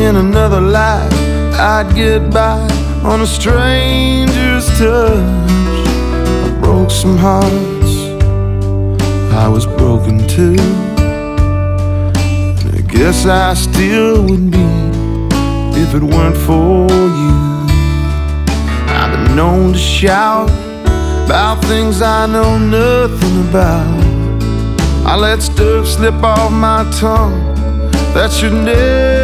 in another life I'd get by on a stranger's touch. I broke some hearts, I was broken too, and I guess I still would be if it weren't for you. I've been known to shout about things I know nothing about. I let stuff slip off my tongue that should never